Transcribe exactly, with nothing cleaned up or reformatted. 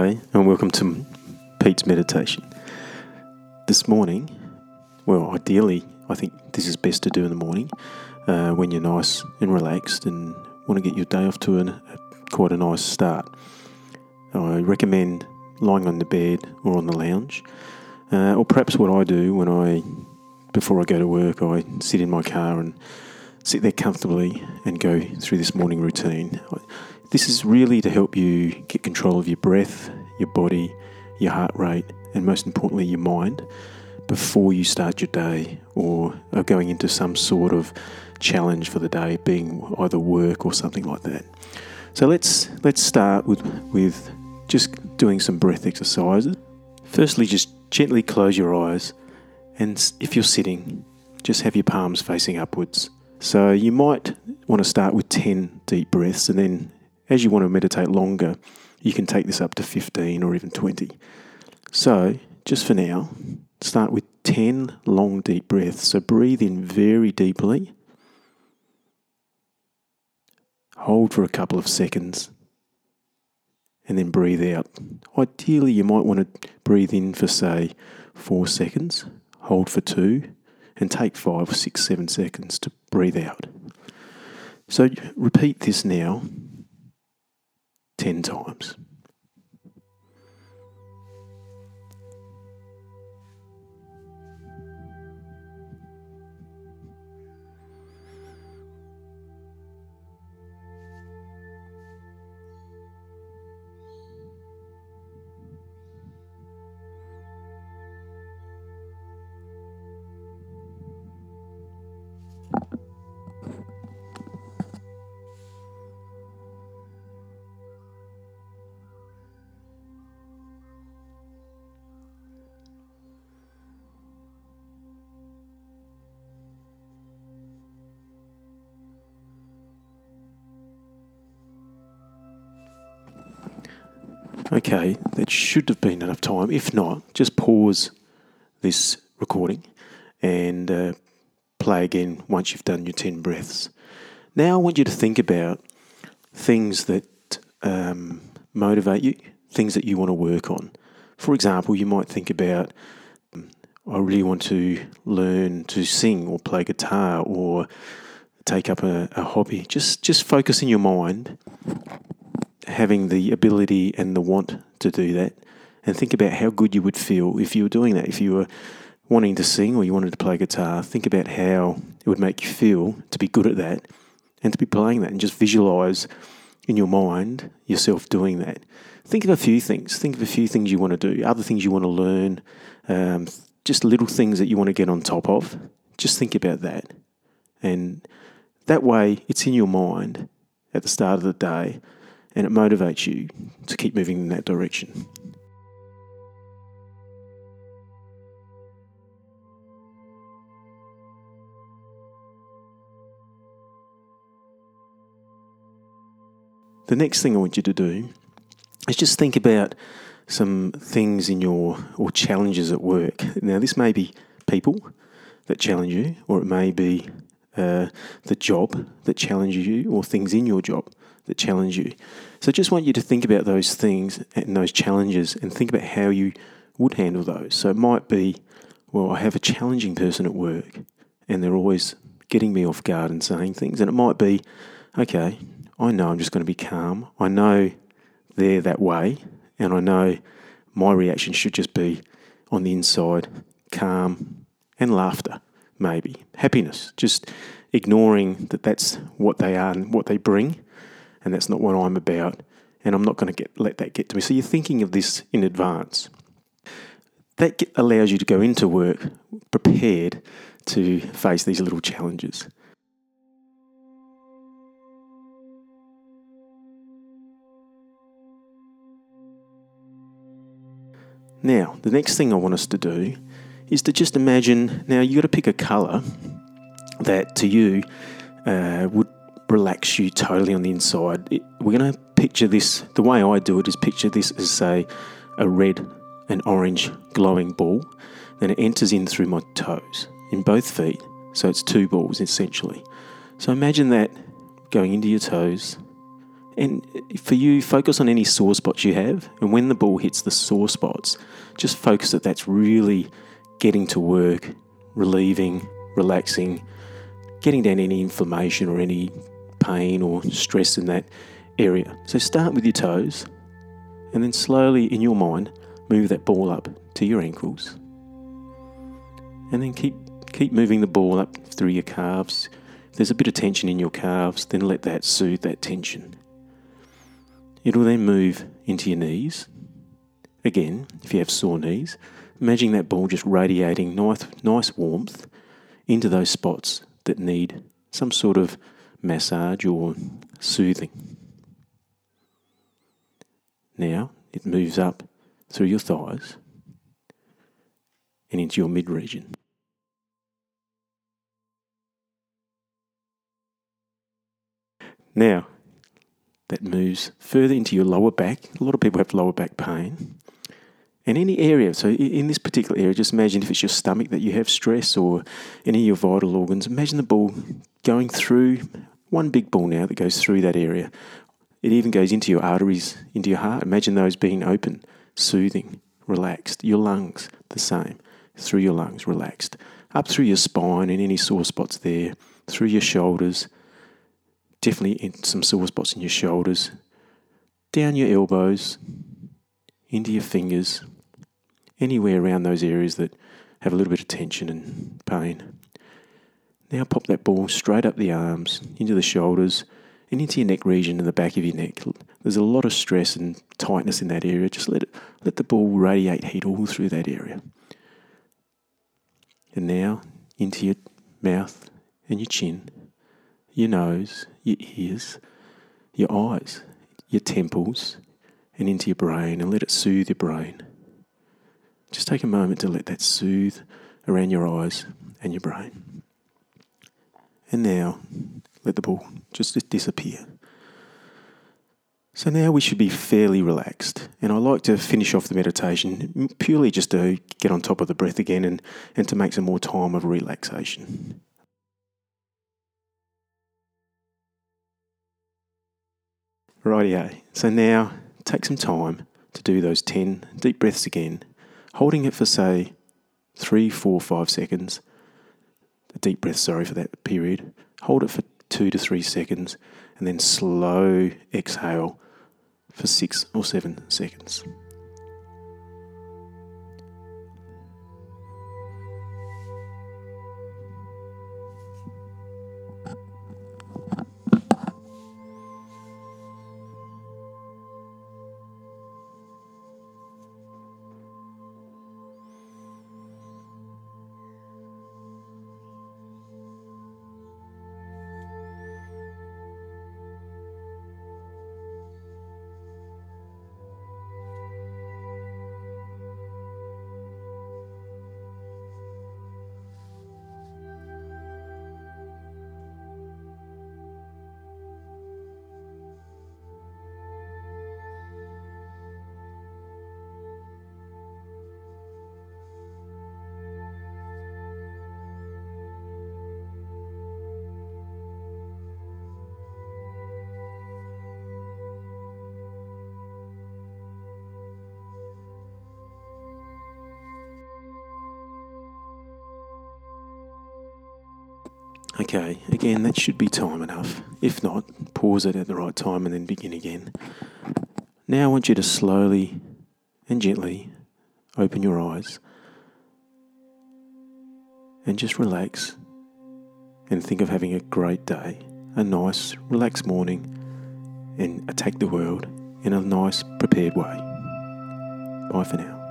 Hi, and welcome to Pete's Meditation. This morning, well, ideally, I think this is best to do in the morning uh, when you're nice and relaxed and want to get your day off to an, a, quite a nice start. I recommend lying on the bed or on the lounge, uh, or perhaps what I do when I, before I go to work, I sit in my car and sit there comfortably and go through this morning routine. This is really to help you get control of your breath, your body, your heart rate, and most importantly, your mind before you start your day or are going into some sort of challenge for the day, being either work or something like that. So let's let's start with, with just doing some breath exercises. Firstly, just gently close your eyes, and if you're sitting, just have your palms facing upwards. So you might want to start with ten deep breaths, and then as you want to meditate longer, you can take this up to fifteen or even twenty. So, just for now, start with ten long deep breaths. So breathe in very deeply. Hold for a couple of seconds. And then breathe out. Ideally, you might want to breathe in for, say, four seconds. Hold for two. And take five, six, seven seconds to breathe out. So repeat this now ten times. Okay, that should have been enough time. If not, just pause this recording and uh, play again once you've done your ten breaths. Now I want you to think about things that um, motivate you, things that you want to work on. For example, you might think about, I really want to learn to sing or play guitar or take up a, a hobby. Just, just focus in your mind having the ability and the want to do that, and think about how good you would feel if you were doing that. If you were wanting to sing or you wanted to play guitar, think about how it would make you feel to be good at that and to be playing that, and just visualize in your mind yourself doing that. Think of a few things. Think of a few things you want to do, other things you want to learn, um, just little things that you want to get on top of. Just think about that. And that way it's in your mind at the start of the day, and it motivates you to keep moving in that direction. The next thing I want you to do is just think about some things in your, or challenges at work. Now, this may be people that challenge you, or it may be uh, the job that challenges you, or things in your job that challenge you. So I just want you to think about those things and those challenges and think about how you would handle those. So it might be, well, I have a challenging person at work and they're always getting me off guard and saying things. And it might be, okay, I know I'm just going to be calm. I know they're that way, and I know my reaction should just be on the inside, calm and laughter, maybe. Happiness, just ignoring that that's what they are and what they bring. And that's not what I'm about, and I'm not going to get let that get to me. So you're thinking of this in advance. That get, allows you to go into work prepared to face these little challenges. Now, the next thing I want us to do is to just imagine, now you've got to pick a colour that to you uh, would relax you totally on the inside. It, we're going to picture this, the way I do it is picture this as, say, a red and orange glowing ball. Then it enters in through my toes, in both feet. So it's two balls, essentially. So imagine that going into your toes And for you, focus on any sore spots you have. And when the ball hits the sore spots, just focus that that's really getting to work, relieving, relaxing, getting down any inflammation or any pain or stress in that area. So start with your toes and then slowly in your mind move that ball up to your ankles. And then keep keep moving the ball up through your calves. If there's a bit of tension in your calves, then let that soothe that tension. It will then move into your knees. Again, if you have sore knees, imagine that ball just radiating nice, nice warmth into those spots that need some sort of massage or soothing. Now it moves up through your thighs and into your mid-region. Now, that moves further into your lower back. A lot of people have lower back pain. And any area, so in this particular area, just imagine if it's your stomach that you have stress or any of your vital organs, imagine the ball going through, one big ball now that goes through that area. It even goes into your arteries, into your heart. Imagine those being open, soothing, relaxed. Your lungs, the same, through your lungs, relaxed. Up through your spine and any sore spots there, through your shoulders, definitely in some sore spots in your shoulders, down your elbows, into your fingers, anywhere around those areas that have a little bit of tension and pain. Now pop that ball straight up the arms, into the shoulders, and into your neck region and the back of your neck. There's a lot of stress and tightness in that area. Just let it, let the ball radiate heat all through that area. And now into your mouth and your chin, your nose, your ears, your eyes, your temples, and into your brain, and let it soothe your brain. Just take a moment to let that soothe around your eyes and your brain. And now, let the ball just disappear. So now we should be fairly relaxed. And I like to finish off the meditation purely just to get on top of the breath again and, and to make some more time of relaxation. Rightio. So now take some time to do those ten deep breaths again, holding it for say three, four, five seconds. A deep breath, sorry for that period. Hold it for two to three seconds and then slow exhale for six or seven seconds. Okay, again, that should be time enough. If not, pause it at the right time and then begin again. Now I want you to slowly and gently open your eyes and just relax and think of having a great day, a nice, relaxed morning, and attack the world in a nice, prepared way. Bye for now.